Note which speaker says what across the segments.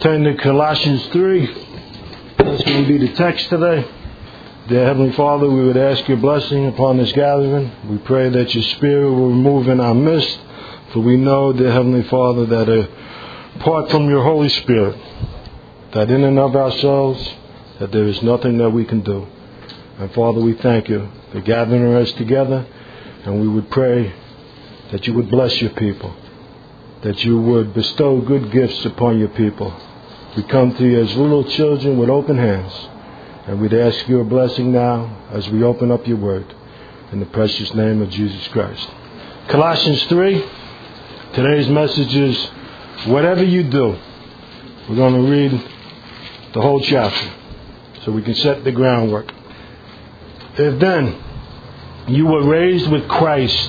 Speaker 1: Turn to Colossians 3. That's going to be the text today. Dear Heavenly Father, we would ask your blessing upon this gathering. We pray that your Spirit will move in our midst. For we know, dear Heavenly Father, that apart from your Holy Spirit, that in and of ourselves, that there is nothing that we can do. And Father, we thank you for gathering us together. And we would pray that you would bless your people, that you would bestow good gifts upon your people. We come to you as little children with open hands, and we'd ask your blessing now as we open up your word. In the precious name of Jesus Christ. Colossians 3, today's message is, whatever you do. We're going to read the whole chapter so we can set the groundwork. If then you were raised with Christ,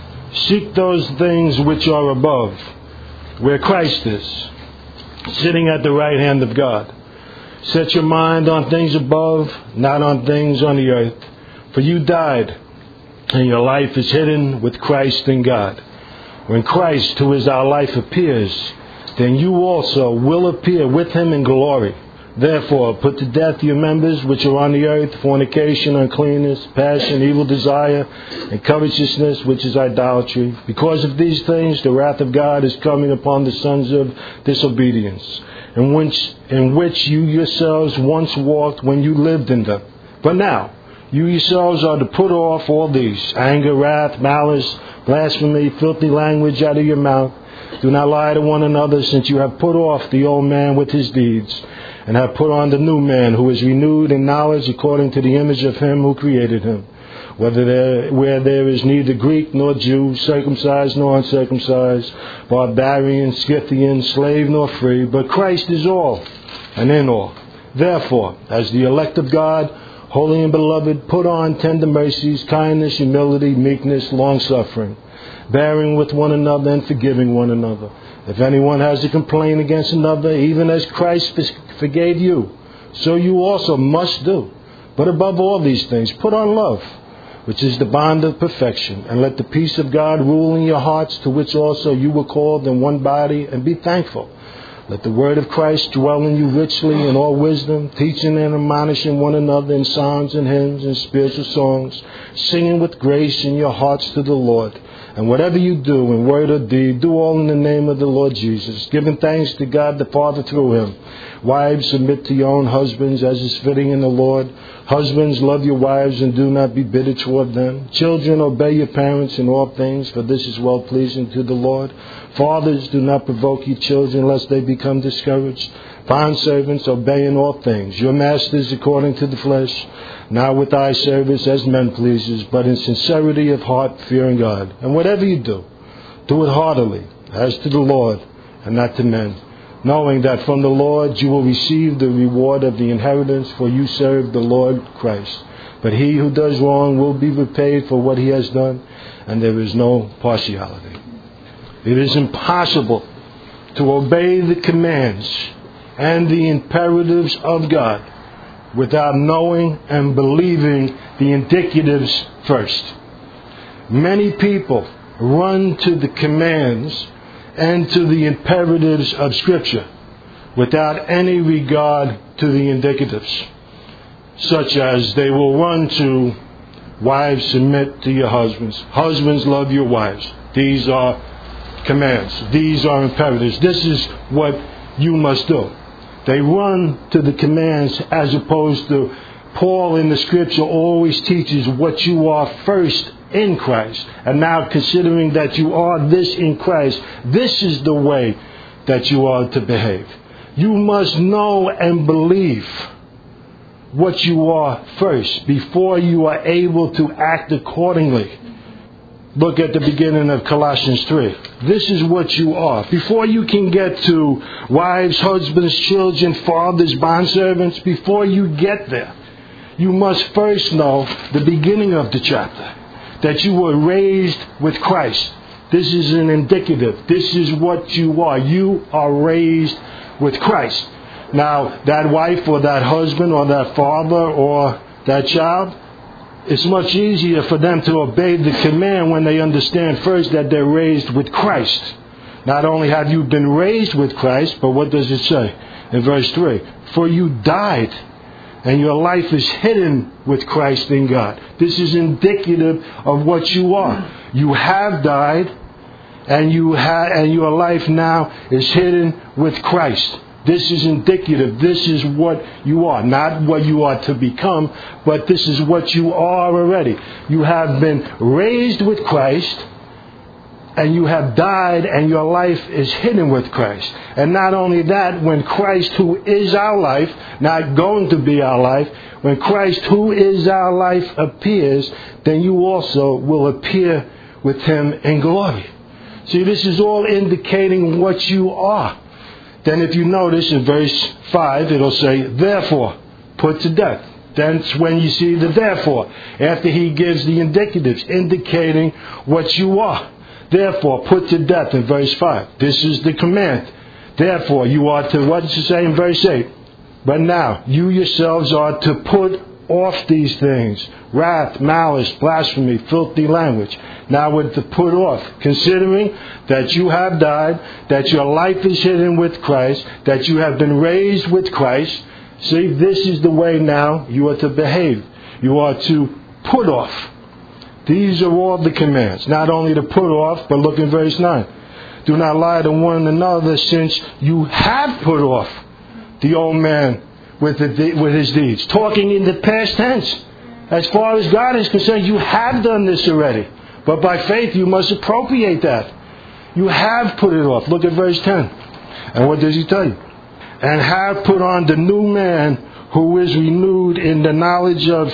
Speaker 1: seek those things which are above, where Christ is, sitting at the right hand of God. Set your mind on things above, not on things on the earth. For you died, and your life is hidden with Christ in God. When Christ, who is our life, appears, then you also will appear with him in glory. Therefore, put to death your members which are on the earth, fornication, uncleanness, passion, evil desire, and covetousness, which is idolatry. Because of these things, the wrath of God is coming upon the sons of disobedience, in which you yourselves once walked when you lived in them. But now, you yourselves are to put off all these: anger, wrath, malice, blasphemy, filthy language out of your mouth. Do not lie to one another, since you have put off the old man with his deeds, and have put on the new man, who is renewed in knowledge according to the image of him who created him. Where there is neither Greek nor Jew, circumcised nor uncircumcised, barbarian, Scythian, slave nor free, but Christ is all and in all. Therefore, as the elect of God, holy and beloved, put on tender mercies, kindness, humility, meekness, long-suffering, bearing with one another and forgiving one another. If anyone has a complaint against another, even as Christ forgave you, so you also must do. But above all these things, put on love, which is the bond of perfection. And let the peace of God rule in your hearts, to which also you were called in one body, and be thankful. Let the word of Christ dwell in you richly in all wisdom, teaching and admonishing one another in psalms and hymns and spiritual songs, singing with grace in your hearts to the Lord. And whatever you do in word or deed, do all in the name of the Lord Jesus, giving thanks to God the Father through him. Wives, submit to your own husbands as is fitting in the Lord. Husbands, love your wives and do not be bitter toward them. Children, obey your parents in all things, for this is well-pleasing to the Lord. Fathers, do not provoke your children, lest they become discouraged. Bond servants, obey in all things your masters according to the flesh, not with eye service as men pleasers, but in sincerity of heart, fearing God. And whatever you do, do it heartily, as to the Lord, and not to men, knowing that from the Lord you will receive the reward of the inheritance, for you serve the Lord Christ. But he who does wrong will be repaid for what he has done, and there is no partiality. It is impossible to obey the commands and the imperatives of God without knowing and believing the indicatives first. Many people run to the commands and to the imperatives of Scripture without any regard to the indicatives, such as they will run to, wives, submit to your husbands. Husbands, love your wives. These are commands. These are imperatives. This is what you must do. They run to the commands, as opposed to Paul in the Scripture always teaches what you are first in Christ. And now, considering that you are this in Christ, this is the way that you are to behave. You must know and believe what you are first before you are able to act accordingly. Look at the beginning of Colossians 3. This is what you are. Before you can get to wives, husbands, children, fathers, bondservants, before you get there, you must first know the beginning of the chapter, that you were raised with Christ. This is an indicative. This is what you are. You are raised with Christ. Now, that wife or that husband or that father or that child, it's much easier for them to obey the command when they understand first that they're raised with Christ. Not only have you been raised with Christ, but what does it say? in verse 3. For you died, and your life is hidden with Christ in God. This is indicative of what you are. You have died, and your life now is hidden with Christ. This is indicative. This is what you are. Not what you are to become, but this is what you are already. You have been raised with Christ, and you have died, and your life is hidden with Christ. And not only that, when Christ, who is our life, not going to be our life, when Christ, who is our life, appears, then you also will appear with Him in glory. See, this is all indicating what you are. Then if you notice in verse 5, it'll say, therefore, put to death. That's when you see the therefore, after he gives the indicatives, indicating what you are. Therefore, put to death in verse 5. This is the command. Therefore, you are to, what does it say in verse 8? But now, you yourselves are to put off these things. Wrath, malice, blasphemy, filthy language. Now we're to put off, considering that you have died, that your life is hidden with Christ, that you have been raised with Christ. See, this is the way now you are to behave. You are to put off. These are all the commands. Not only to put off, but look in verse 9. Do not lie to one another, since you have put off the old man with his deeds. Talking in the past tense. As far as God is concerned, you have done this already. But by faith, you must appropriate that. You have put it off. Look at verse 10. And what does he tell you? And have put on the new man who is renewed in the knowledge of...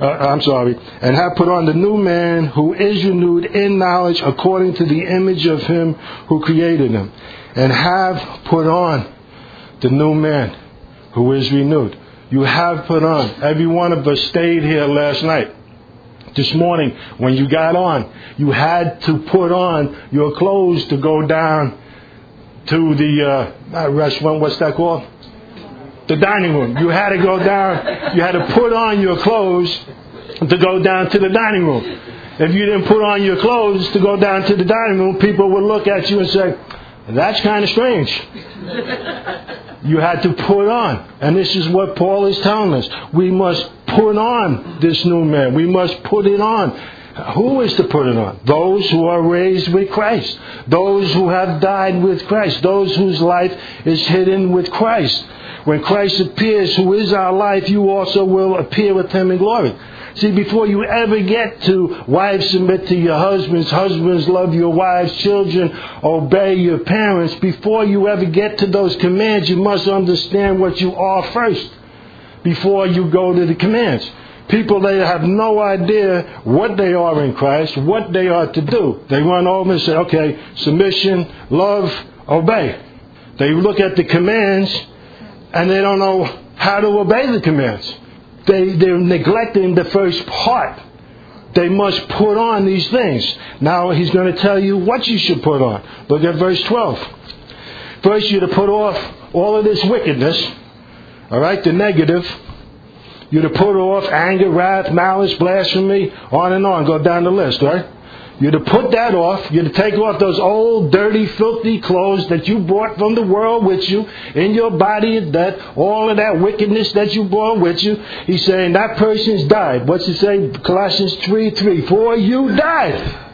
Speaker 1: And have put on the new man who is renewed in knowledge according to the image of him who created him. And have put on the new man who is renewed. You have put on. Every one of us stayed here last night. This morning, when you got on, you had to put on your clothes to go down to the restaurant. What's that called? The dining room. You had to go down. You had to put on your clothes to go down to the dining room. If you didn't put on your clothes to go down to the dining room, people would look at you and say, that's kind of strange. You had to put on. And this is what Paul is telling us. We must put on this new man. We must put it on. Who is to put it on? Those who are raised with Christ. Those who have died with Christ. Those whose life is hidden with Christ. When Christ appears, who is our life, you also will appear with him in glory. See, before you ever get to wives submit to your husbands, husbands love your wives, children obey your parents, before you ever get to those commands, you must understand what you are first before you go to the commands. People, they have no idea what they are in Christ, what they are to do. They run over and say, okay, submission, love, obey. They look at the commands and they don't know how to obey the commands. They're neglecting the first part. They must put on these things. Now he's going to tell you what you should put on. Look at verse 12. First, you're to put off all of this wickedness. All right, the negative. You're to put off anger, wrath, malice, blasphemy, on and on. Go down the list, right? You're to put that off. You're to take off those old, dirty, filthy clothes that you brought from the world with you in your body, that all of that wickedness that you brought with you. He's saying that person's died. What's it say? Colossians 3:3. For you died.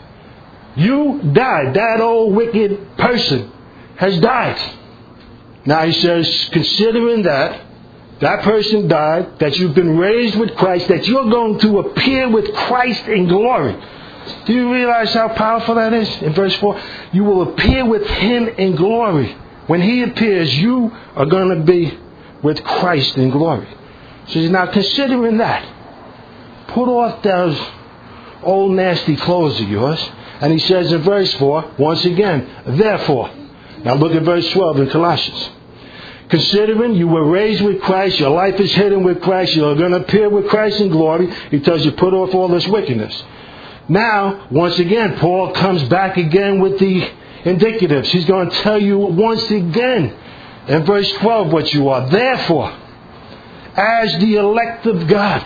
Speaker 1: You died. That old wicked person has died. Now he says, considering that person died, that you've been raised with Christ, that you're going to appear with Christ in glory. Do you realize how powerful that is? In verse 4, you will appear with him in glory. When he appears, you are going to be with Christ in glory. So he's now considering that. Put off those old nasty clothes of yours. And he says in verse 4, once again, therefore. Now look at verse 12 in Colossians. Considering you were raised with Christ, your life is hidden with Christ, you're going to appear with Christ in glory. He tells you put off all this wickedness. Now, once again, Paul comes back again with the indicatives. He's going to tell you once again in verse 12 what you are. Therefore, as the elect of God,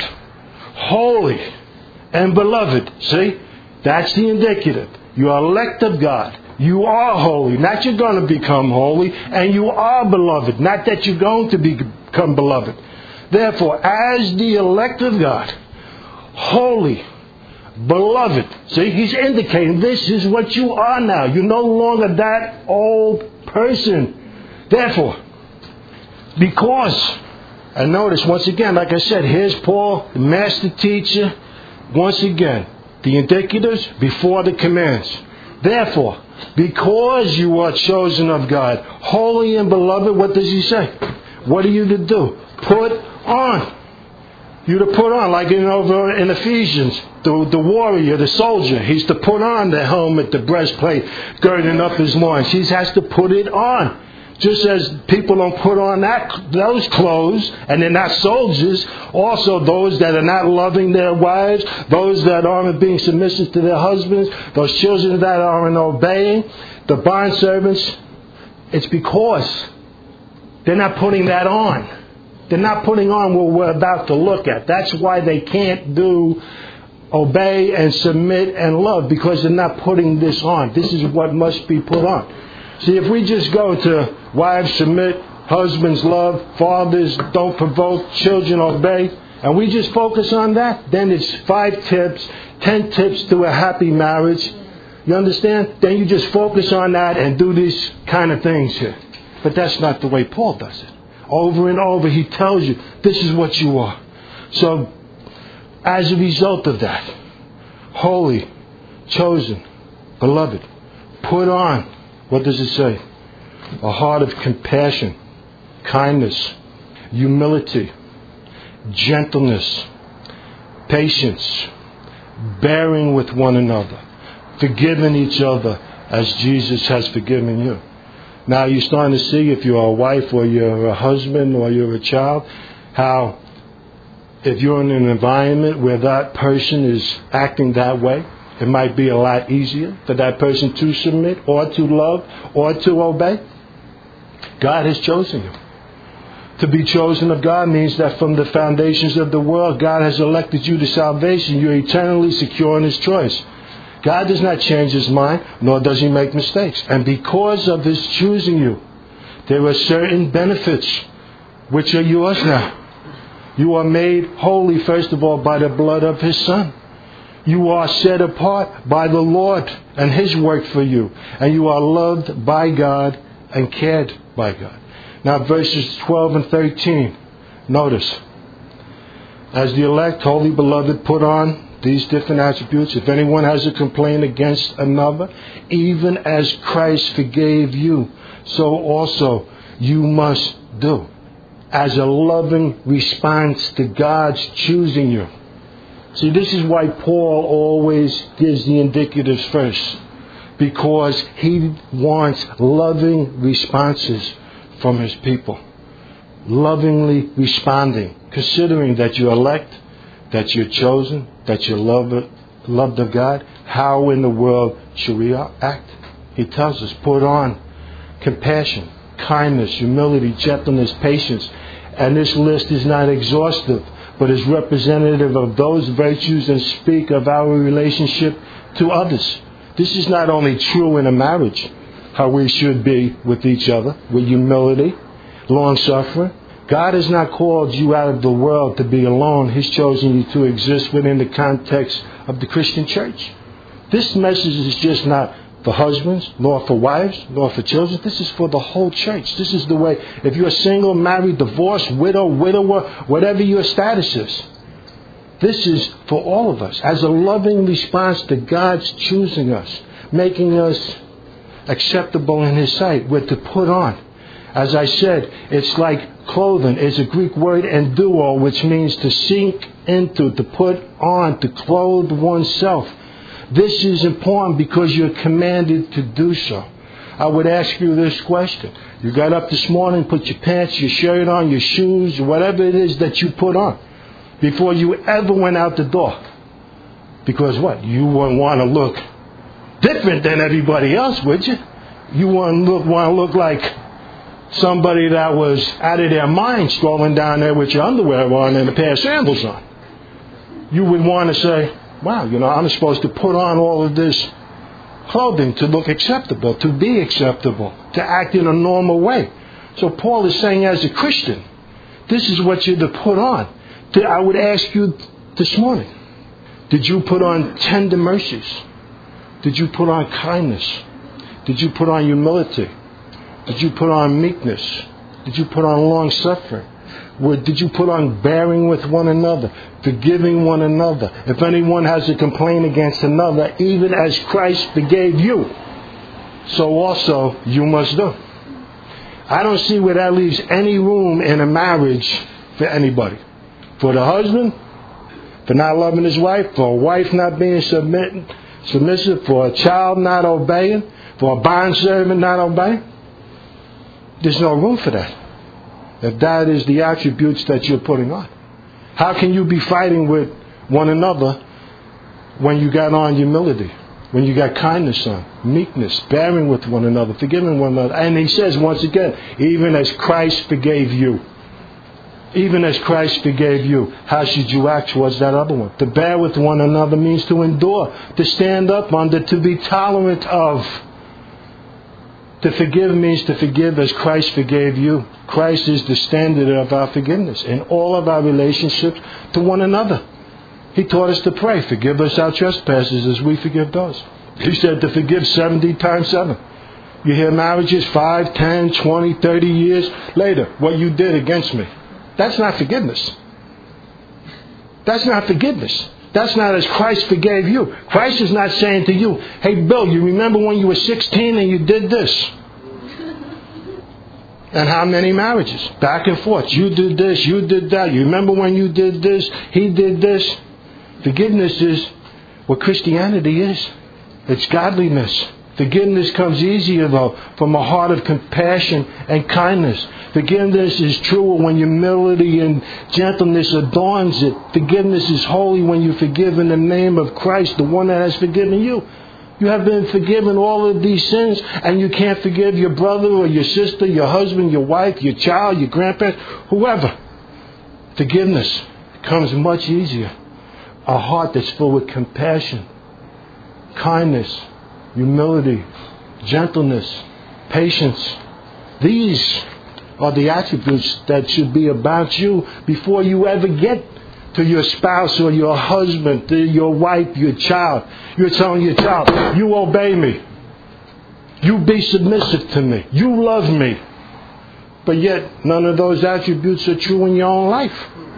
Speaker 1: holy and beloved. See, that's the indicative. You are elect of God. You are holy, not you're going to become holy, and you are beloved, not that you're going to become beloved. Therefore, as the elect of God, holy, beloved, see, he's indicating this is what you are now. You're no longer that old person. Therefore, because, and notice once again, like I said, here's Paul, the master teacher, once again, the indicatives before the commands. Therefore, because you are chosen of God, holy and beloved, what does he say? What are you to do? Put on. You to put on, like over in Ephesians, the warrior, the soldier, he's to put on the helmet, the breastplate, girding up his loins. He has to put it on. Just as people don't put on those clothes, and they're not soldiers, also those that are not loving their wives, those that aren't being submissive to their husbands, those children that aren't obeying, the bondservants, it's because they're not putting that on. They're not putting on what we're about to look at. That's why they can't obey and submit and love, because they're not putting this on. This is what must be put on. See, if we just go to wives submit, husbands love, fathers don't provoke, children obey, and we just focus on that, then it's 5 tips, 10 tips to a happy marriage. You understand? Then you just focus on that and do these kind of things here. But that's not the way Paul does it. Over and over he tells you, this is what you are. So, as a result of that, holy, chosen, beloved, put on, what does it say? A heart of compassion, kindness, humility, gentleness, patience, bearing with one another, forgiving each other as Jesus has forgiven you. Now you're starting to see, if you're a wife or you're a husband or you're a child, how if you're in an environment where that person is acting that way, it might be a lot easier for that person to submit or to love or to obey. God has chosen you. To be chosen of God means that from the foundations of the world, God has elected you to salvation. You're eternally secure in His choice. God does not change His mind, nor does He make mistakes. And because of His choosing you, there are certain benefits which are yours now. You are made holy, first of all, by the blood of His Son. You are set apart by the Lord and His work for you. And you are loved by God and cared by God. Now verses 12 and 13. Notice. As the elect, holy beloved, put on these different attributes. If anyone has a complaint against another, even as Christ forgave you, so also you must do. As a loving response to God's choosing you. See, this is why Paul always gives the indicatives first. Because he wants loving responses from his people. Lovingly responding. Considering that you're elect, that you're chosen, that you're loved of God. How in the world should we act? He tells us, put on compassion, kindness, humility, gentleness, patience. And this list is not exhaustive, but is representative of those virtues and speak of our relationship to others. This is not only true in a marriage, how we should be with each other, with humility, long-suffering. God has not called you out of the world to be alone. He's chosen you to exist within the context of the Christian church. This message is just not for husbands, nor for wives, nor for children. This is for the whole church. This is the way, if you're single, married, divorced, widow, widower, whatever your status is, this is for all of us. As a loving response to God's choosing us, making us acceptable in His sight, we're to put on. As I said, it's like clothing. It's a Greek word, enduo, which means to sink into, to put on, to clothe oneself. This is important because you're commanded to do so. I would ask you this question. You got up this morning, put your pants, your shirt on, your shoes, whatever it is that you put on, before you ever went out the door. Because what? You wouldn't want to look different than everybody else, would you? You want to look like somebody that was out of their mind strolling down there with your underwear on and a pair of sandals on. You would want to say, wow, I'm supposed to put on all of this clothing, to look acceptable, to be acceptable, to act in a normal way. So Paul is saying, as a Christian, this is what you're to put on. I would ask you this morning, did you put on tender mercies? Did you put on kindness? Did you put on humility? Did you put on meekness? Did you put on long suffering? Did you put on bearing with one another, forgiving one another? If anyone has a complaint against another, even as Christ forgave you, so also you must do. I don't see where that leaves any room in a marriage for anybody. For the husband, for not loving his wife, for a wife not being submissive, for a child not obeying, for a bondservant not obeying. There's no room for that. If that is the attributes that you're putting on. How can you be fighting with one another when you got on humility? When you got kindness on, meekness, bearing with one another, forgiving one another. And he says once again, even as Christ forgave you. Even as Christ forgave you, how should you act towards that other one? To bear with one another means to endure, to stand up under, to be tolerant of. To forgive means to forgive as Christ forgave you. Christ is the standard of our forgiveness in all of our relationships to one another. He taught us to pray, forgive us our trespasses as we forgive those. He said to forgive 70 times 7. You hear marriages 5, 10, 20, 30 years later, what you did against me. That's not forgiveness. That's not forgiveness. That's not as Christ forgave you. Christ is not saying to you, hey Bill, you remember when you were 16 and you did this? And how many marriages? Back and forth. You did this, you did that. You remember when you did this? He did this. Forgiveness is what Christianity is. It's godliness. Forgiveness comes easier, though, from a heart of compassion and kindness. Forgiveness is truer when humility and gentleness adorns it. Forgiveness is holy when you forgive in the name of Christ, the one that has forgiven you. You have been forgiven all of these sins, and you can't forgive your brother or your sister, your husband, your wife, your child, your grandparents, whoever. Forgiveness comes much easier. A heart that's full with compassion, kindness, humility, gentleness, patience. These are the attributes that should be about you before you ever get to your spouse or your husband, to your wife, your child. You're telling your child, you obey me. You be submissive to me. You love me. But yet, none of those attributes are true in your own life.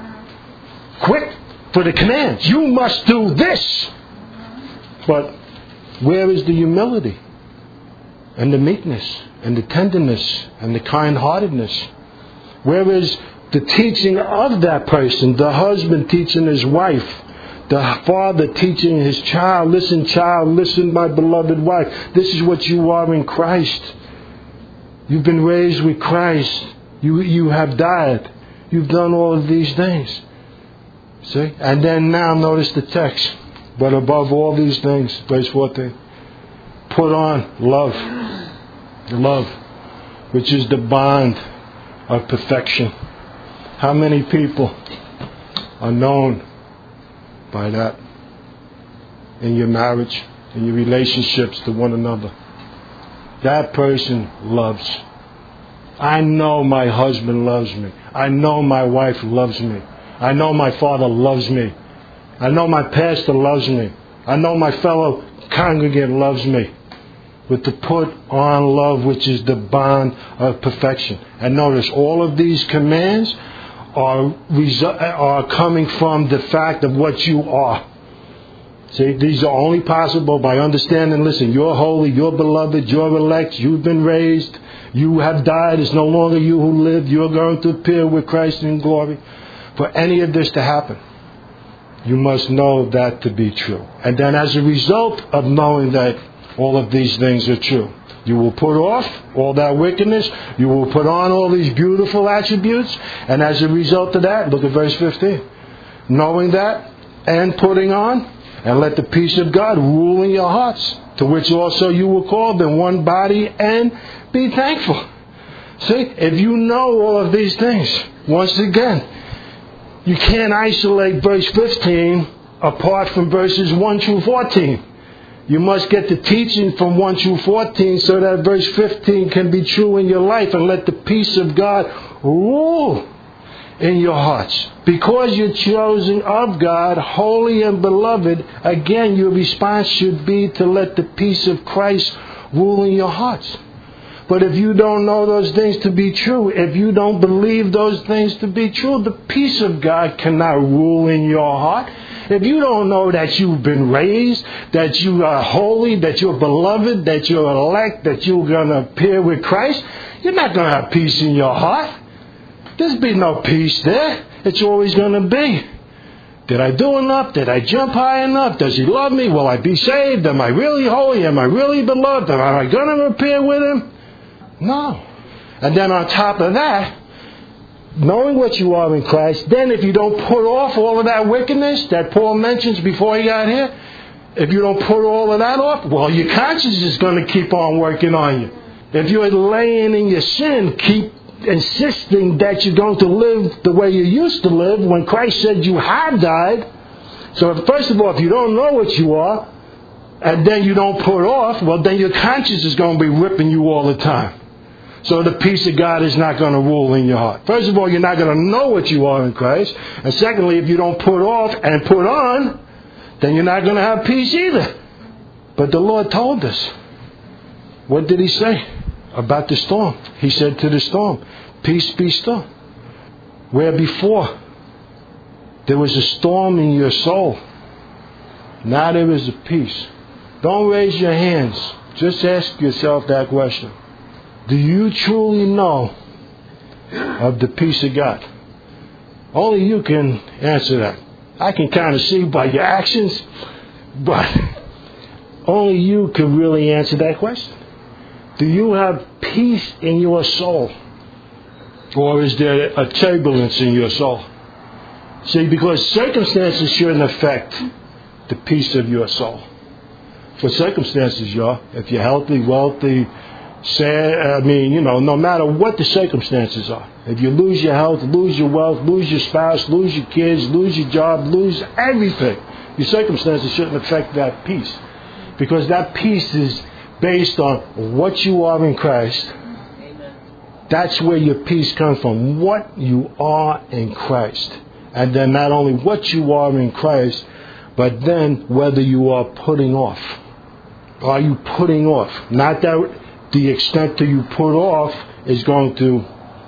Speaker 1: Quick for the commands. You must do this. But where is the humility and the meekness and the tenderness and the kind-heartedness? Where is the teaching of that person? The husband teaching his wife. The father teaching his child. Child, listen, my beloved wife. This is what you are in Christ. You've been raised with Christ. You have died. You've done all of these things. See? And then now notice the text. But above all these things, verse 14, put on love. Love, which is the bond of perfection. How many people are known by that in your marriage, in your relationships to one another? That person loves. I know my husband loves me. I know my wife loves me. I know my father loves me. I know my pastor loves me. I know my fellow congregant loves me. But to put on love, which is the bond of perfection. And notice, all of these commands are coming from the fact of what you are. See, these are only possible by understanding, listen, you're holy, you're beloved, you're elect, you've been raised, you have died, it's no longer you who live, you're going to appear with Christ in glory. For any of this to happen, you must know that to be true. And then as a result of knowing that all of these things are true, you will put off all that wickedness. You will put on all these beautiful attributes. And as a result of that, look at verse 15. Knowing that and putting on, and let the peace of God rule in your hearts, to which also you were called in one body, and be thankful. See, if you know all of these things, once again, you can't isolate verse 15 apart from verses 1 through 14. You must get the teaching from 1 through 14 so that verse 15 can be true in your life, and let the peace of God rule in your hearts. Because you're chosen of God, holy and beloved, again, your response should be to let the peace of Christ rule in your hearts. But if you don't know those things to be true, if you don't believe those things to be true, the peace of God cannot rule in your heart. If you don't know that you've been raised, that you are holy, that you're beloved, that you're elect, that you're going to appear with Christ, you're not going to have peace in your heart. There's be no peace there. It's always going to be, did I do enough? Did I jump high enough? Does He love me? Will I be saved? Am I really holy? Am I really beloved? Am I going to appear with Him? No. And then on top of that, knowing what you are in Christ, then if you don't put off all of that wickedness that Paul mentions before he got here, if you don't put all of that off, well, your conscience is going to keep on working on you. If you're laying in your sin, keep insisting that you're going to live the way you used to live when Christ said you had died. So first of all, if you don't know what you are, and then you don't put off, well, then your conscience is going to be whipping you all the time. So the peace of God is not going to rule in your heart. First of all, you're not going to know what you are in Christ. And secondly, if you don't put off and put on, then you're not going to have peace either. But the Lord told us. What did He say about the storm? He said to the storm, peace be still. Where before there was a storm in your soul, now there is a peace. Don't raise your hands. Just ask yourself that question. Do you truly know of the peace of God? Only you can answer that. I can kind of see by your actions, but only you can really answer that question. Do you have peace in your soul? Or is there a turbulence in your soul? See, because circumstances shouldn't affect the peace of your soul. For circumstances, y'all, if you're healthy, wealthy, sad, no matter what the circumstances are. If you lose your health, lose your wealth, lose your spouse, lose your kids, lose your job, lose everything, your circumstances shouldn't affect that peace. Because that peace is based on what you are in Christ. That's where your peace comes from. What you are in Christ. And then not only what you are in Christ, but then whether you are putting off. Are you putting off? Not that the extent that you put off is going to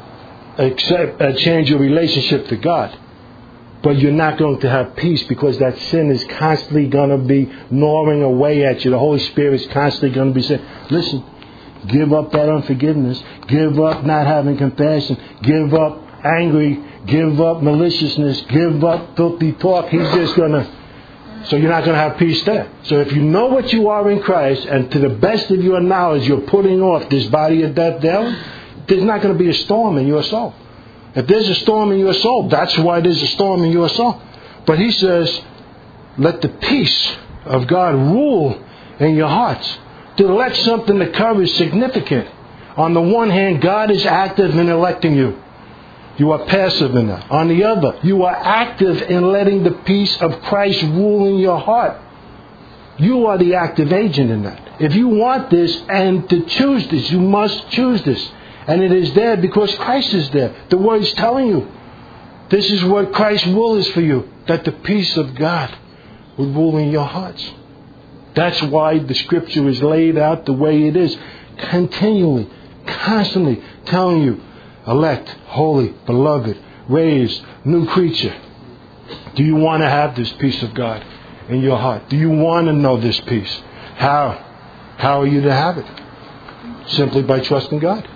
Speaker 1: change your relationship to God. But you're not going to have peace because that sin is constantly going to be gnawing away at you. The Holy Spirit is constantly going to be saying, listen, give up that unforgiveness. Give up not having compassion. Give up angry. Give up maliciousness. Give up filthy talk. He's just going to... So you're not going to have peace there. So if you know what you are in Christ, and to the best of your knowledge, you're putting off this body of death daily, there's not going to be a storm in your soul. If there's a storm in your soul, that's why there's a storm in your soul. But He says, let the peace of God rule in your hearts. To let something occur is significant. On the one hand, God is active in electing you. You are passive in that. On the other, you are active in letting the peace of Christ rule in your heart. You are the active agent in that. If you want this and to choose this, you must choose this. And it is there because Christ is there. The Word is telling you. This is what Christ's will is for you. That the peace of God will rule in your hearts. That's why the Scripture is laid out the way it is. Continually, constantly telling you, elect, holy, beloved, raised, new creature. Do you want to have this peace of God in your heart? Do you want to know this peace? How? How are you to have it? Simply by trusting God.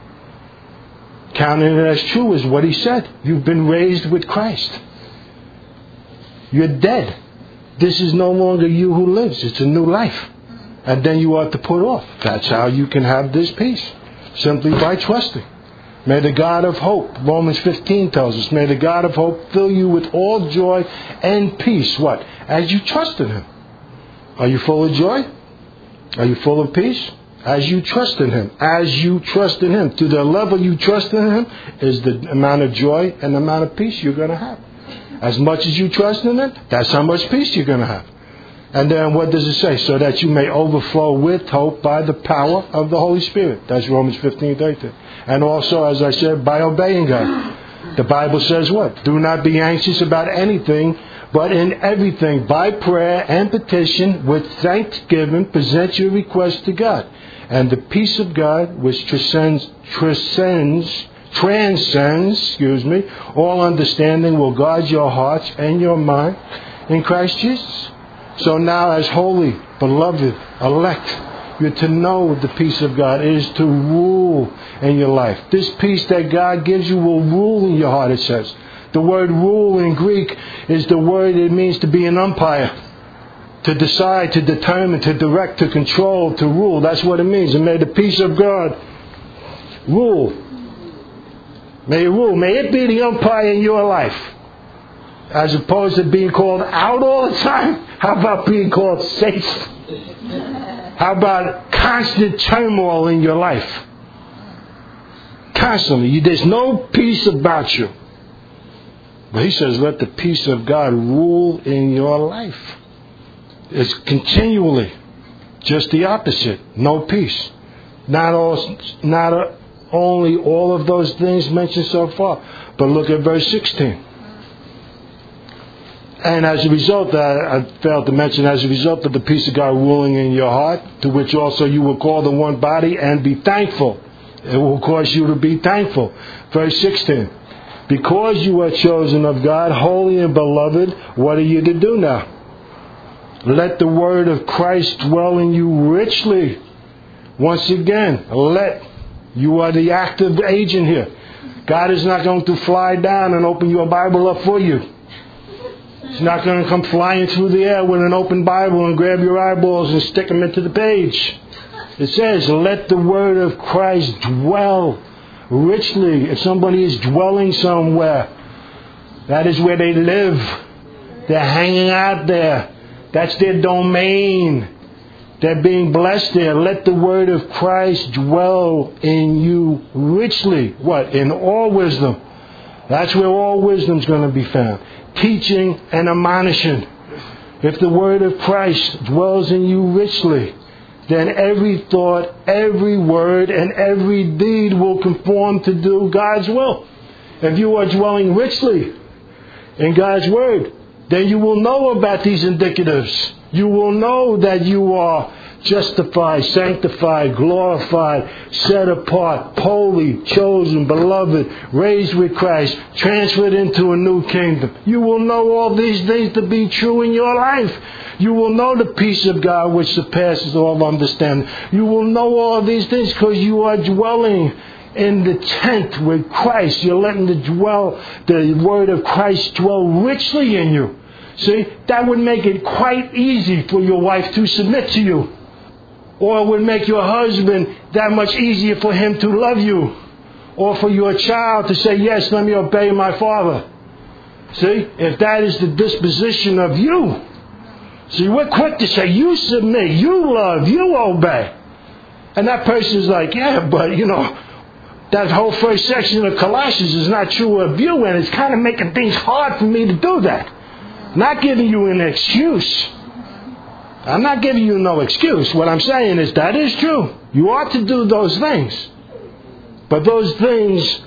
Speaker 1: Counting it as true is what He said. You've been raised with Christ. You're dead. This is no longer you who lives. It's a new life. And then you are to put off. That's how you can have this peace. Simply by trusting. May the God of hope, Romans 15 tells us, may the God of hope fill you with all joy and peace. What? As you trust in Him. Are you full of joy? Are you full of peace? As you trust in Him. As you trust in Him. To the level you trust in Him is the amount of joy and the amount of peace you're going to have. As much as you trust in Him, that's how much peace you're going to have. And then what does it say? So that you may overflow with hope by the power of the Holy Spirit. That's Romans 15:13. And also, as I said, by obeying God. The Bible says what? Do not be anxious about anything, but in everything, by prayer and petition, with thanksgiving, present your requests to God. And the peace of God, which transcends all understanding, will guard your hearts and your mind in Christ Jesus. So now, as holy, beloved, elect, you're to know the peace of God is to rule in your life. This peace that God gives you will rule in your heart, it says. The word rule in Greek is the word it means to be an umpire. To decide, to determine, to direct, to control, to rule. That's what it means. And may the peace of God rule. May it rule. May it be the umpire in your life. As opposed to being called out all the time. How about being called safe? How about constant turmoil in your life? Constantly. There's no peace about you. But he says, let the peace of God rule in your life. It's continually just the opposite. No peace. Not only all of those things mentioned so far, but look at verse 16. And as a result, I failed to mention, as a result of the peace of God ruling in your heart, to which also you will call the one body and be thankful. It will cause you to be thankful. Verse 16. Because you are chosen of God, holy and beloved, what are you to do now? Let the word of Christ dwell in you richly. Once again, you are the active agent here. God is not going to fly down and open your Bible up for you. He's not going to come flying through the air with an open Bible and grab your eyeballs and stick them into the page. It says, let the word of Christ dwell richly. If somebody is dwelling somewhere, that is where they live. They're hanging out there. That's their domain. They're being blessed there. Let the word of Christ dwell in you richly. What? In all wisdom. That's where all wisdom is going to be found. Teaching and admonishing. If the word of Christ dwells in you richly, then every thought, every word, and every deed will conform to do God's will. If you are dwelling richly in God's word, then you will know about these indicatives. You will know that you are justified, sanctified, glorified, set apart, holy, chosen, beloved, raised with Christ, transferred into a new kingdom. You will know all these things to be true in your life. You will know the peace of God which surpasses all understanding. You will know all these things because you are dwelling in the tent with Christ. You're letting the word of Christ dwell richly in you. See, that would make it quite easy for your wife to submit to you. Or it would make your husband that much easier for him to love you. Or for your child to say, yes, let me obey my father. See, if that is the disposition of you. See, we're quick to say, you submit, you love, you obey. And that person's like, yeah, but that whole first section of Colossians is not true of you, and it's kind of making things hard for me to do that. Not giving you an excuse. I'm not giving you no excuse. What I'm saying is that is true. You ought to do those things. But those things,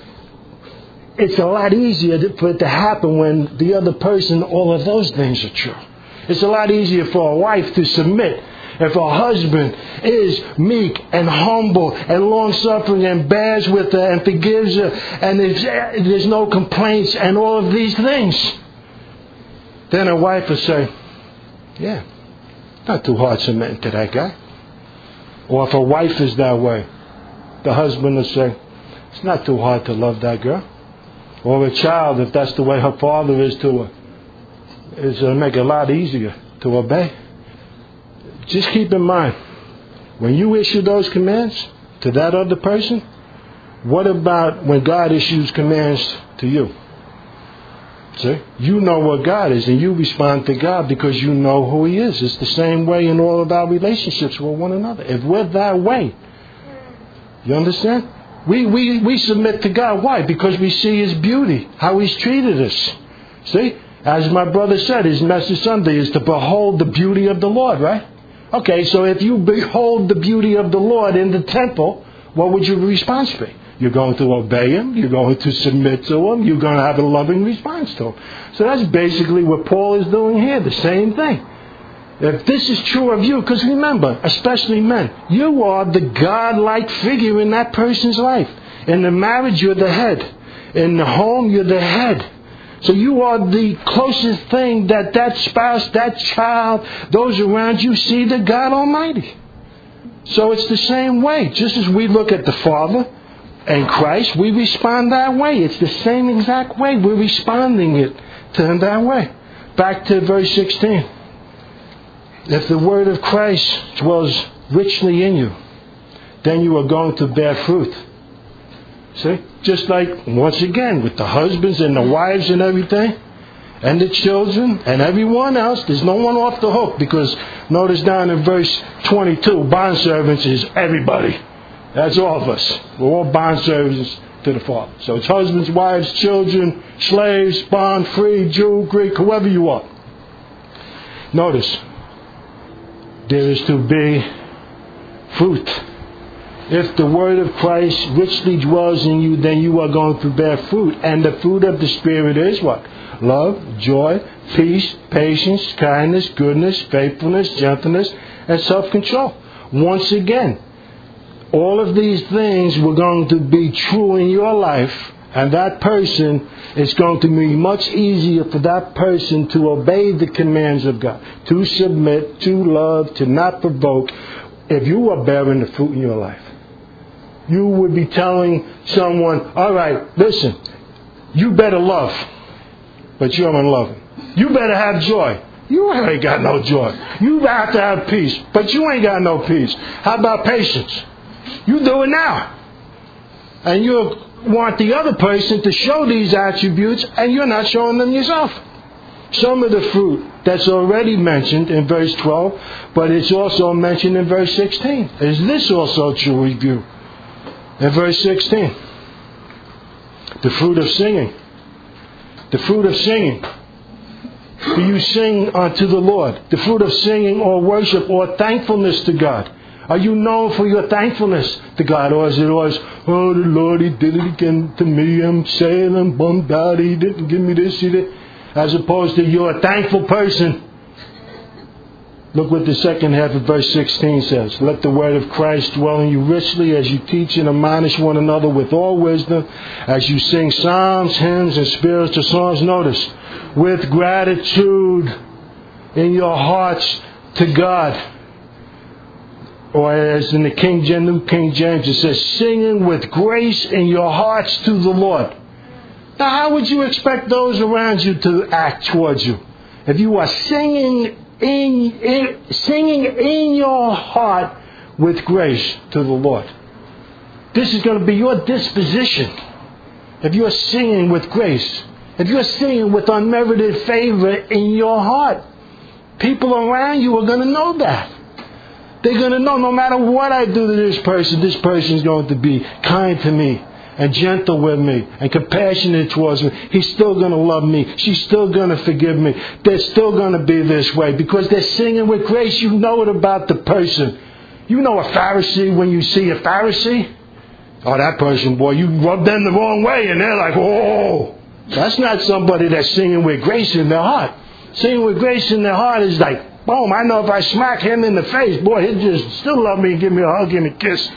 Speaker 1: it's a lot easier for it to happen when the other person, all of those things are true. It's a lot easier for a wife to submit if her husband is meek and humble and long-suffering and bears with her and forgives her and there's no complaints and all of these things. Then a wife will say, yeah, not too hard submitting to that guy. Or if a wife is that way, the husband will say, it's not too hard to love that girl. Or a child, if that's the way her father is to her, it's going to make it a lot easier to obey. Just keep in mind, when you issue those commands to that other person, what about when God issues commands to you? See? You know what God is, and you respond to God because you know who He is. It's the same way in all of our relationships with one another. If we're that way, you understand? We submit to God. Why? Because we see His beauty, how He's treated us. See? As my brother said, his message Sunday is to behold the beauty of the Lord, right? Okay, so if you behold the beauty of the Lord in the temple, what would your response be? You're going to obey Him. You're going to submit to Him. You're going to have a loving response to Him. So that's basically what Paul is doing here, the same thing. If this is true of you, because remember, especially men, you are the God-like figure in that person's life. In the marriage, you're the head. In the home, you're the head. So you are the closest thing that spouse, that child, those around you see the God Almighty. So it's the same way. Just as we look at the Father and Christ, we respond that way. It's the same exact way. We're responding it to Him that way. Back to verse 16. If the word of Christ dwells richly in you, then you are going to bear fruit. See? Just like, once again, with the husbands and the wives and everything, and the children and everyone else, there's no one off the hook, because notice down in verse 22, bondservants is everybody. That's all of us. We're all bondservants to the Father. So it's husbands, wives, children, slaves, bond, free, Jew, Greek, whoever you are. Notice, there is to be fruit. If the word of Christ richly dwells in you, then you are going to bear fruit. And the fruit of the Spirit is what? Love, joy, peace, patience, kindness, goodness, faithfulness, gentleness, and self-control. Once again, all of these things were going to be true in your life, and that person, it's going to be much easier for that person to obey the commands of God, to submit, to love, to not provoke, if you are bearing the fruit in your life. You would be telling someone, all right, listen, you better love, but you don't love him. You better have joy. You ain't got no joy. You have to have peace, but you ain't got no peace. How about patience? You do it now. And you want the other person to show these attributes, and you're not showing them yourself. Some of the fruit that's already mentioned in verse 12, but it's also mentioned in verse 16. Is this also true of you? In verse 16, the fruit of singing. The fruit of singing. Do you sing unto the Lord? The fruit of singing or worship or thankfulness to God. Are you known for your thankfulness to God? Or is it always, oh, the Lord, He did it again to me. I'm saying I'm bummed out. He didn't give me this, He did. As opposed to you're a thankful person. Look what the second half of verse 16 says. Let the word of Christ dwell in you richly as you teach and admonish one another with all wisdom, as you sing psalms, hymns, and spiritual songs. Notice, with gratitude in your hearts to God. Or as in the New King James, it says, singing with grace in your hearts to the Lord. Now, how would you expect those around you to act towards you? If you are singing in your heart with grace to the Lord. This is going to be your disposition. If you're singing with grace, if you're singing with unmerited favor in your heart, people around you are going to know that. They're going to know no matter what I do to this person is going to be kind to me and gentle with me and compassionate towards me. He's still going to love me. She's still going to forgive me. They're still going to be this way because they're singing with grace. You know it about the person. You know a Pharisee when you see a Pharisee. Oh, that person, boy, you rub them the wrong way and they're like, oh. That's not somebody that's singing with grace in their heart. Singing with grace in their heart is like, boom, I know if I smack him in the face, boy, he'll just still love me and give me a hug and a kiss.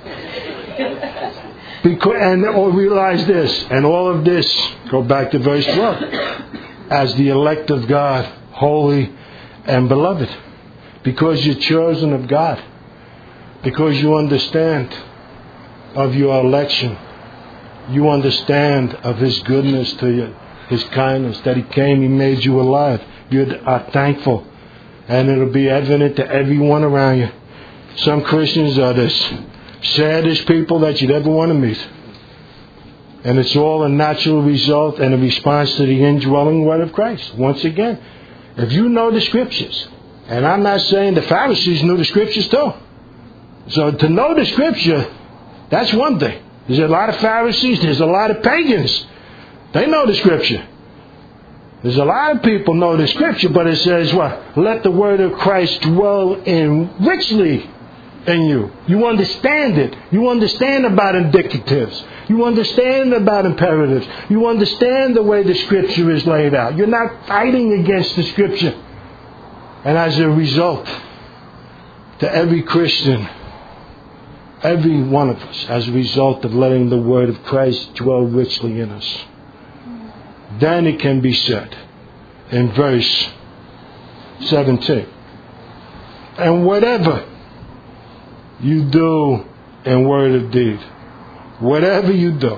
Speaker 1: Or realize this, and all of this, go back to verse 12, as the elect of God, holy and beloved, because you're chosen of God, because you understand of your election, you understand of His goodness to you, His kindness, that He came, He made you alive. You are thankful, and it'll be evident to everyone around you. Some Christians are the saddest people that you'd ever want to meet. And it's all a natural result and a response to the indwelling word of Christ. Once again, if you know the Scriptures, and I'm not saying the Pharisees knew the Scriptures too. So to know the Scripture, that's one thing. There's a lot of Pharisees, there's a lot of pagans. They know the Scripture. There's a lot of people know the scripture, but it says what? Let the word of Christ dwell in richly in you. You understand it. You understand about indicatives. You understand about imperatives. You understand the way the scripture is laid out. You're not fighting against the scripture. And as a result, to every Christian, every one of us, as a result of letting the word of Christ dwell richly in us, then it can be said in verse 17, and whatever you do in word or deed, whatever you do,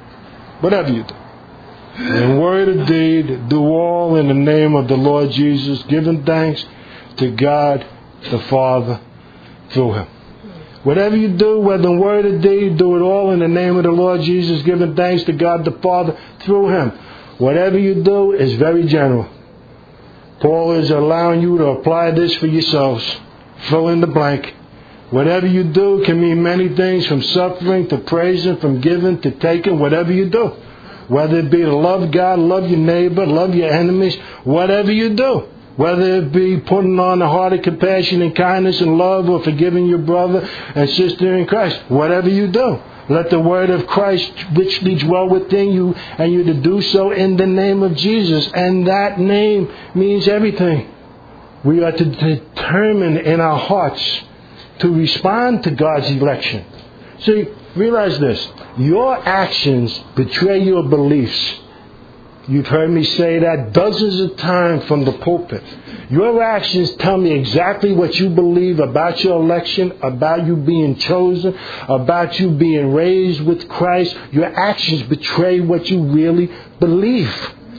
Speaker 1: in word or deed, do all in the name of the Lord Jesus, giving thanks to God the Father through Him. Whatever you do, whether in word or deed, do it all in the name of the Lord Jesus, giving thanks to God the Father through Him. Whatever you do is very general. Paul is allowing you to apply this for yourselves. Fill in the blank. Whatever you do can mean many things, from suffering to praising, from giving to taking, whatever you do. Whether it be to love God, love your neighbor, love your enemies, whatever you do. Whether it be putting on the heart of compassion and kindness and love, or forgiving your brother and sister in Christ, whatever you do. Let the word of Christ richly dwell within you, and you to do so in the name of Jesus. And that name means everything. We are to determine in our hearts to respond to God's election. See, realize this. Your actions betray your beliefs. You've heard me say that dozens of times from the pulpit. Your actions tell me exactly what you believe about your election, about you being chosen, about you being raised with Christ. Your actions betray what you really believe.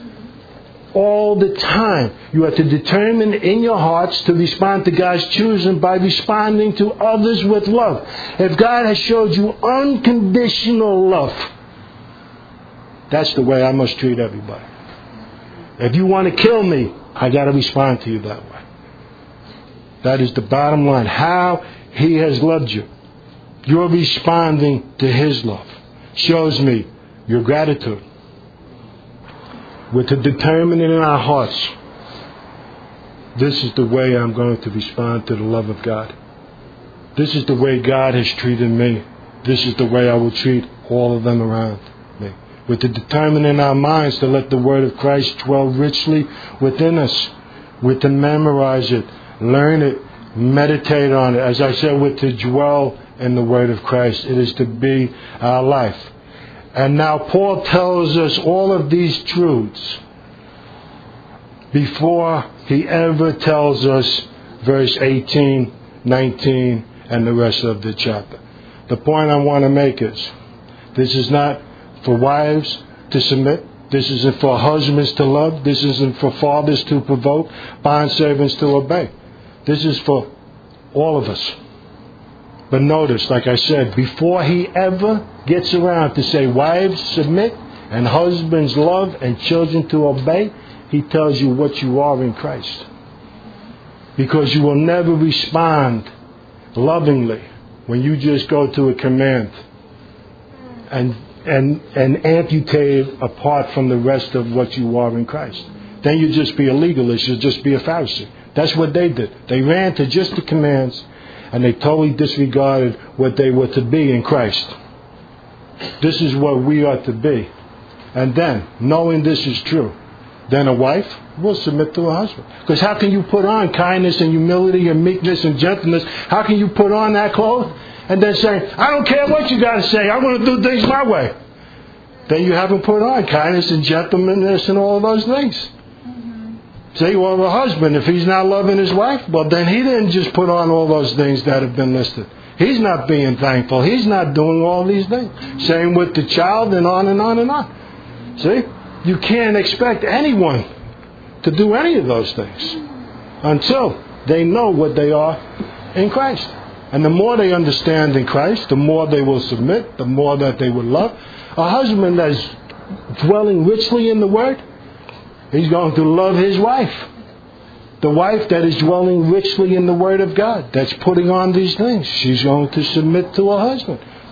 Speaker 1: All the time. You have to determine in your hearts to respond to God's choosing by responding to others with love. If God has showed you unconditional love, that's the way I must treat everybody. If you want to kill me, I got to respond to you that way. That is the bottom line. How He has loved you. You're responding to His love. Shows me your gratitude. We're to determine it in our hearts. This is the way I'm going to respond to the love of God. This is the way God has treated me. This is the way I will treat all of them around me. We're to determine in our minds to let the word of Christ dwell richly within us. We're to memorize it, learn it, meditate on it. As I said, we're to dwell in the word of Christ. It is to be our life. And now Paul tells us all of these truths before he ever tells us verse 18, 19, and the rest of the chapter. The point I want to make is, this is not for wives to submit. This isn't for husbands to love. This isn't for fathers to provoke, bondservants to obey. This is for all of us. But notice, like I said, before he ever gets around to say wives submit and husbands love and children to obey, he tells you what you are in Christ. Because you will never respond lovingly when you just go to a command and amputate it apart from the rest of what you are in Christ. Then you'll just be a legalist. You'll just be a Pharisee. That's what they did. They ran to just the commands, and they totally disregarded what they were to be in Christ. This is what we are to be. And then, knowing this is true, then a wife will submit to her husband. Because how can you put on kindness and humility and meekness and gentleness? How can you put on that clothes and then say, I don't care what you got to say, I want to do things my way? Then you haven't put on kindness and gentleness and all of those things. See, well, the husband, if he's not loving his wife, well, then he didn't just put on all those things that have been listed. He's not being thankful. He's not doing all these things. Same with the child, and on and on and on. See? You can't expect anyone to do any of those things until they know what they are in Christ. And the more they understand in Christ, the more they will submit, the more that they will love. A husband that's dwelling richly in the Word, he's going to love his wife. The wife that is dwelling richly in the Word of God, that's putting on these things, she's going to submit to her husband.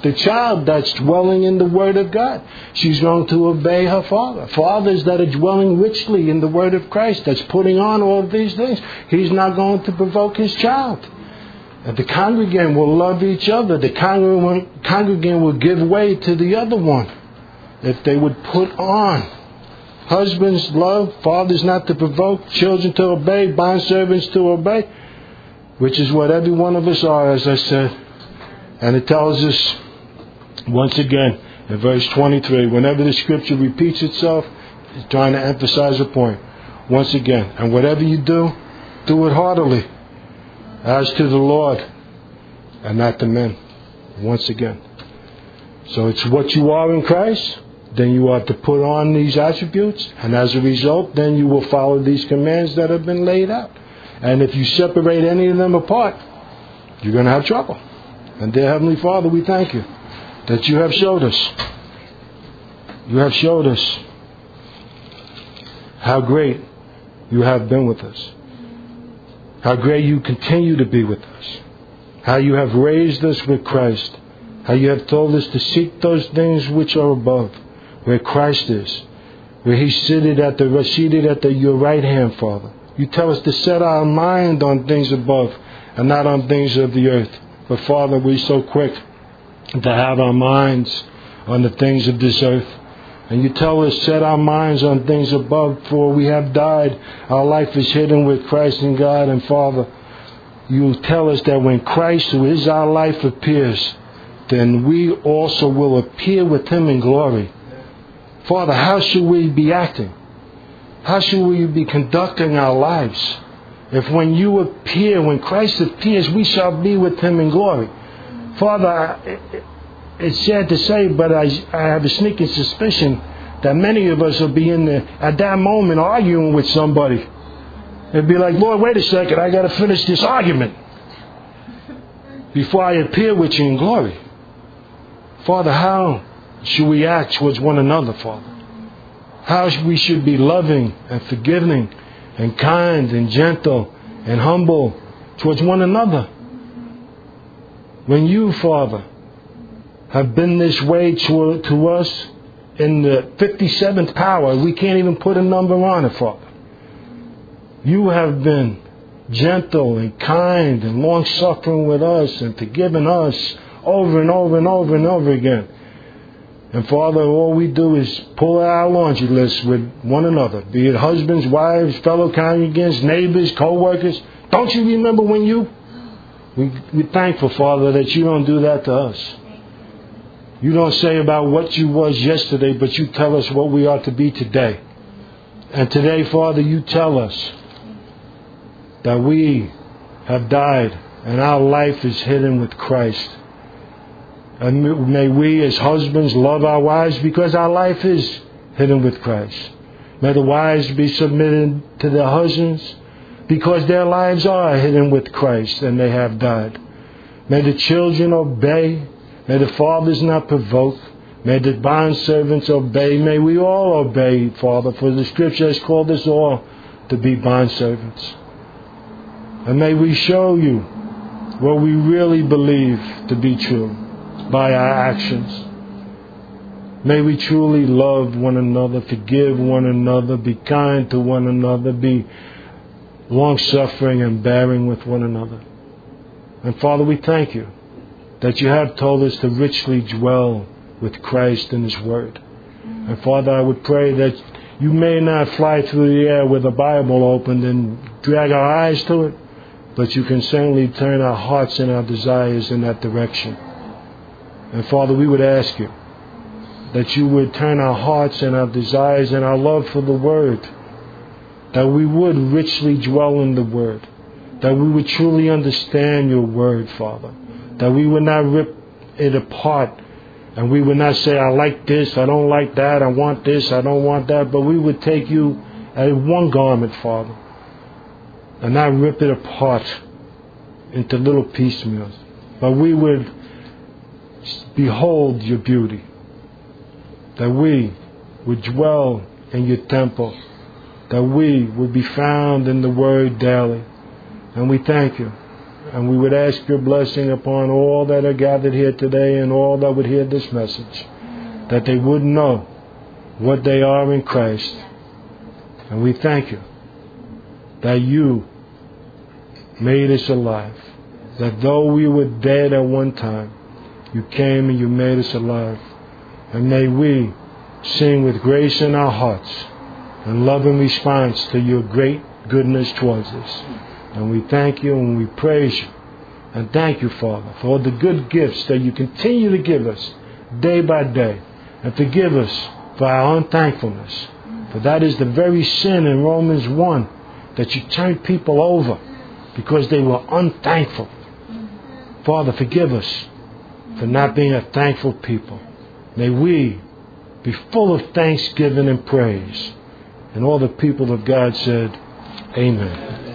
Speaker 1: the child that's dwelling in the Word of God. She's going to obey her father. Fathers that are dwelling richly in the Word of Christ, that's putting on all of these things. He's not going to provoke his child. And the congregant will love each other. The congregant will give way to the other one if they would put on. Husbands love, fathers not to provoke, children to obey, bondservants to obey, which is what every one of us are, as I said. And it tells us once again in verse 23, whenever the scripture repeats itself, it's trying to emphasize a point. Once again, and whatever you do, do it heartily, as to the Lord and not to men. Once again. So it's what you are in Christ, then you are to put on these attributes, and as a result, then you will follow these commands that have been laid out. And if you separate any of them apart, you're going to have trouble. And dear Heavenly Father, we thank you that you have showed us. You have showed us how great you have been with us. How great you continue to be with us. How you have raised us with Christ. How you have told us to seek those things which are above, where Christ is, where He's seated at your right hand, Father. You tell us to set our mind on things above and not on things of the earth. But Father, we're so quick to have our minds on the things of this earth. And you tell us, set our minds on things above, for we have died. Our life is hidden with Christ in God. And Father, you tell us that when Christ, who is our life, appears, then we also will appear with Him in glory. Father, how should we be acting? How should we be conducting our lives? If when you appear, when Christ appears, we shall be with Him in glory. Father, it's sad to say, but I have a sneaking suspicion that many of us will be in there at that moment arguing with somebody. It'd be like, Lord, wait a second, I got to finish this argument before I appear with you in glory. Father, how should we act towards one another, Father? How we should be loving and forgiving and kind and gentle and humble towards one another. When you, Father, have been this way to us in the 57th power, we can't even put a number on it, Father. You have been gentle and kind and long-suffering with us and forgiving us over and over and over and over again. And Father, all we do is pull out our laundry list with one another, be it husbands, wives, fellow congregants, neighbors, co-workers. Don't you remember when we're thankful, Father, that you don't do that to us. You don't say about what you was yesterday, but you tell us what we are to be today. And today, Father, you tell us that we have died and our life is hidden with Christ. And may we as husbands love our wives because our life is hidden with Christ. May the wives be submitted to their husbands because their lives are hidden with Christ and they have died. May the children obey. May the fathers not provoke. May the bondservants obey. May we all obey, Father, for the Scripture has called us all to be bondservants. And may we show you what we really believe to be true by our actions. May we truly love one another, forgive one another, be kind to one another, be long-suffering and bearing with one another. And Father, we thank you that you have told us to richly dwell with Christ in His Word. And Father, I would pray that you may not fly through the air with a Bible opened and drag our eyes to it, but you can certainly turn our hearts and our desires in that direction. And Father, we would ask you that you would turn our hearts and our desires and our love for the Word, that we would richly dwell in the Word, that we would truly understand your Word, Father, that we would not rip it apart and we would not say, I like this, I don't like that, I want this, I don't want that, but we would take you as one garment, Father, and not rip it apart into little piecemeals, but we would behold your beauty, that we would dwell in your temple, that we would be found in the Word daily. And we thank you And we would ask your blessing upon all that are gathered here today and all that would hear this message, that they would know what they are in Christ. And we thank you that you made us alive, that though we were dead at one time, you came and you made us alive. And may we sing with grace in our hearts and love in response to your great goodness towards us. And we thank you and we praise you. And thank you, Father, for all the good gifts that you continue to give us day by day. And forgive us for our unthankfulness. For that is the very sin in Romans 1, that you turned people over because they were unthankful. Father, forgive us for not being a thankful people. May we be full of thanksgiving and praise. And all the people of God said, Amen.